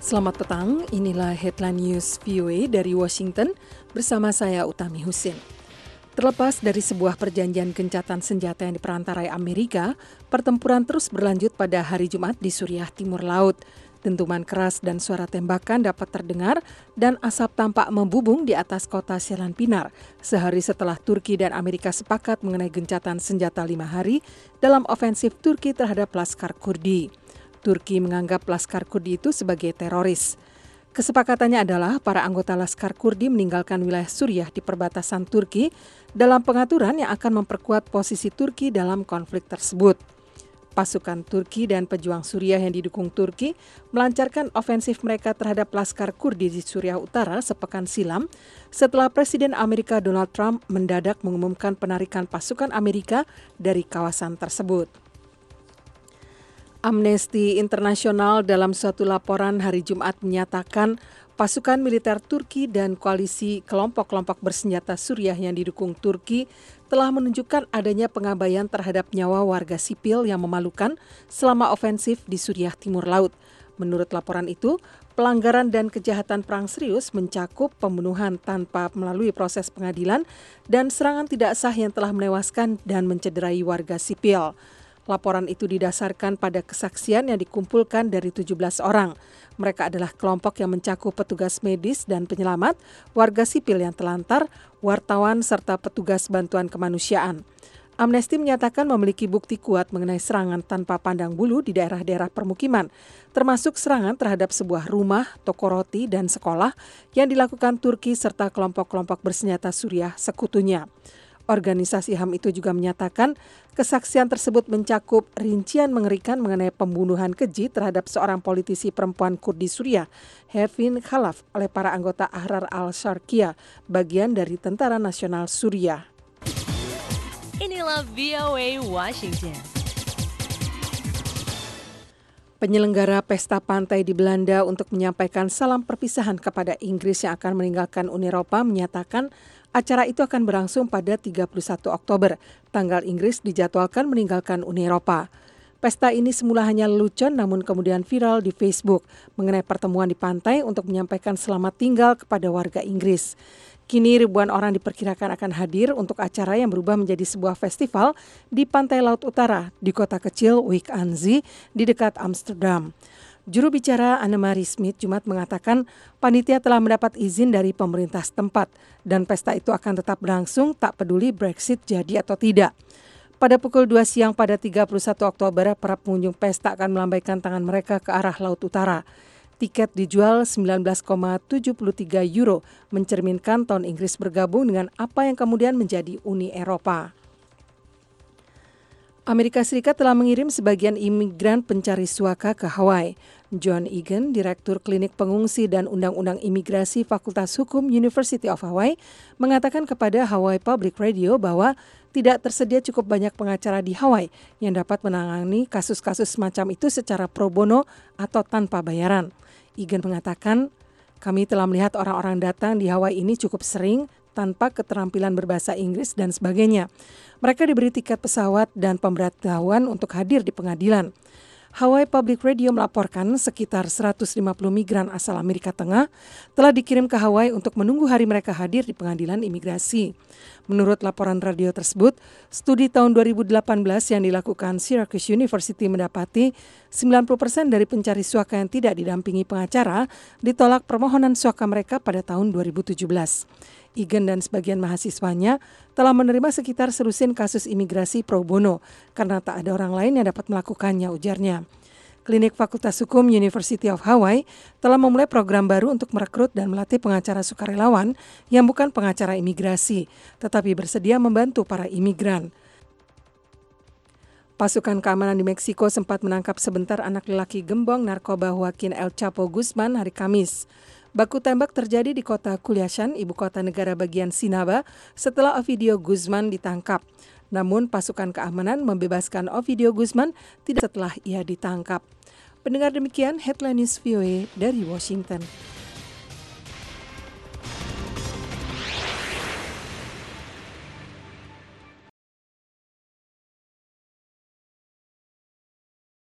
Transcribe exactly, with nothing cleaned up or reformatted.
Selamat petang, inilah Headline News V O A dari Washington bersama saya Utami Husin. Terlepas dari sebuah perjanjian gencatan senjata yang diperantarai Amerika, pertempuran terus berlanjut pada hari Jumat di Suriah Timur Laut. Dentuman keras dan suara tembakan dapat terdengar dan asap tampak membubung di atas kota Selanpinar sehari setelah Turki dan Amerika sepakat mengenai gencatan senjata lima hari dalam ofensif Turki terhadap Laskar Kurdi. Turki menganggap Laskar Kurdi itu sebagai teroris. Kesepakatannya adalah para anggota Laskar Kurdi meninggalkan wilayah Suriah di perbatasan Turki dalam pengaturan yang akan memperkuat posisi Turki dalam konflik tersebut. Pasukan Turki dan pejuang Suriah yang didukung Turki melancarkan ofensif mereka terhadap Laskar Kurdi di Suriah Utara sepekan silam setelah Presiden Amerika Donald Trump mendadak mengumumkan penarikan pasukan Amerika dari kawasan tersebut. Amnesty International dalam suatu laporan hari Jumat menyatakan pasukan militer Turki dan koalisi kelompok-kelompok bersenjata Suriah yang didukung Turki telah menunjukkan adanya pengabaian terhadap nyawa warga sipil yang memalukan selama ofensif di Suriah Timur Laut. Menurut laporan itu, pelanggaran dan kejahatan perang serius mencakup pembunuhan tanpa melalui proses pengadilan dan serangan tidak sah yang telah menewaskan dan mencederai warga sipil. Laporan itu didasarkan pada kesaksian yang dikumpulkan dari tujuh belas orang. Mereka adalah kelompok yang mencakup petugas medis dan penyelamat, warga sipil yang telantar, wartawan, serta petugas bantuan kemanusiaan. Amnesty menyatakan memiliki bukti kuat mengenai serangan tanpa pandang bulu di daerah-daerah permukiman, termasuk serangan terhadap sebuah rumah, toko roti, dan sekolah yang dilakukan Turki serta kelompok-kelompok bersenjata Suriah sekutunya. Organisasi H A M itu juga menyatakan kesaksian tersebut mencakup rincian mengerikan mengenai pembunuhan keji terhadap seorang politisi perempuan Kurdi Suriah, Hevin Khalaf, oleh para anggota Ahrar al-Sharqiyah, bagian dari Tentara Nasional Suriah. Inilah V O A Washington. Penyelenggara pesta pantai di Belanda untuk menyampaikan salam perpisahan kepada Inggris yang akan meninggalkan Uni Eropa menyatakan acara itu akan berlangsung pada tiga puluh satu Oktober, tanggal Inggris dijadwalkan meninggalkan Uni Eropa. Pesta ini semula hanya lelucon namun kemudian viral di Facebook mengenai pertemuan di pantai untuk menyampaikan selamat tinggal kepada warga Inggris. Kini ribuan orang diperkirakan akan hadir untuk acara yang berubah menjadi sebuah festival di pantai Laut Utara di kota kecil Wijk aan Zee di dekat Amsterdam. Juru bicara Annemarie Smit Jumat mengatakan panitia telah mendapat izin dari pemerintah setempat dan pesta itu akan tetap berlangsung tak peduli Brexit jadi atau tidak. Pada pukul dua siang pada tiga puluh satu Oktober, para pengunjung pesta akan melambaikan tangan mereka ke arah Laut Utara. Tiket dijual sembilan belas koma tujuh tiga euro, mencerminkan tahun Inggris bergabung dengan apa yang kemudian menjadi Uni Eropa. Amerika Serikat telah mengirim sebagian imigran pencari suaka ke Hawaii. John Egan, Direktur Klinik Pengungsi dan Undang-Undang Imigrasi Fakultas Hukum University of Hawaii, mengatakan kepada Hawaii Public Radio bahwa tidak tersedia cukup banyak pengacara di Hawaii yang dapat menangani kasus-kasus semacam itu secara pro bono atau tanpa bayaran. Egan mengatakan, kami telah melihat orang-orang datang di Hawaii ini cukup sering tanpa keterampilan berbahasa Inggris dan sebagainya. Mereka diberi tiket pesawat dan pemberitahuan untuk hadir di pengadilan. Hawaii Public Radio melaporkan sekitar seratus lima puluh migran asal Amerika Tengah telah dikirim ke Hawaii untuk menunggu hari mereka hadir di pengadilan imigrasi. Menurut laporan radio tersebut, studi tahun dua ribu delapan belas yang dilakukan Syracuse University mendapati sembilan puluh persen dari pencari suaka yang tidak didampingi pengacara ditolak permohonan suaka mereka pada tahun dua ribu tujuh belas. Egan dan sebagian mahasiswanya telah menerima sekitar selusin kasus imigrasi pro bono karena tak ada orang lain yang dapat melakukannya, ujarnya. Klinik Fakultas Hukum University of Hawaii telah memulai program baru untuk merekrut dan melatih pengacara sukarelawan yang bukan pengacara imigrasi, tetapi bersedia membantu para imigran. Pasukan keamanan di Meksiko sempat menangkap sebentar anak lelaki gembong narkoba Joaquin El Chapo Guzman hari Kamis. Baku tembak terjadi di kota Culiacán, ibu kota negara bagian Sinaloa, setelah Ovidio Guzman ditangkap. Namun pasukan keamanan membebaskan Ovidio Guzman tidak setelah ia ditangkap. Pendengar demikian Headline News V O A dari Washington.